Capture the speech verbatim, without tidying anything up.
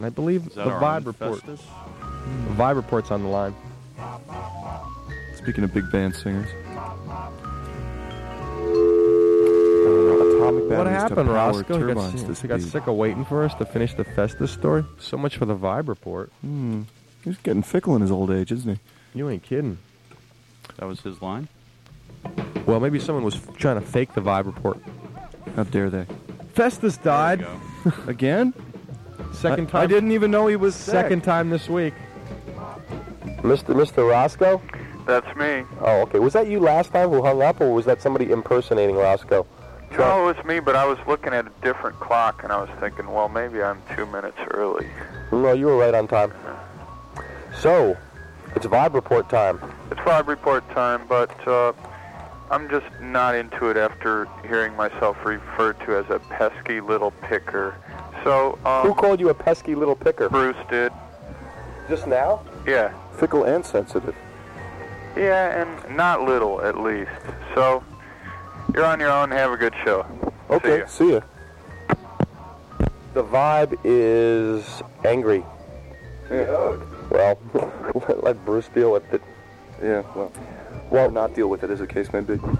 I believe Is that the our Vibe own Report. Festus? The Vibe Report's on the line. Speaking of big band singers. What happened, Roscoe? He got, turbines sick, to he got speed. sick of waiting for us to finish the Festus story? So much for the Vibe Report. Hmm. He's getting fickle in his old age, isn't he? You ain't kidding. That was his line? Well, maybe someone was f- trying to fake the Vibe Report. How dare they? Festus died. Again? Second I, time. I didn't even know he was sick. Second time this week. Mister Mister Roscoe? That's me. Oh, okay. Was that you last time who hung up, or was that somebody impersonating Roscoe? No, it was me, but I was looking at a different clock, and I was thinking, well, maybe I'm two minutes early. No, you were right on time. So, it's Vibe Report time. It's Vibe Report time, but uh, I'm just not into it after hearing myself referred to as a pesky little picker. So, um, Who called you a pesky little picker? Bruce did. Just now? Yeah. Fickle and sensitive. Yeah, and not little, at least. So, you're on your own. Have a good show. Okay, see ya. The Vibe is angry. Yeah. Well, let Bruce deal with it. Yeah, well, well, not deal with it as the case may be.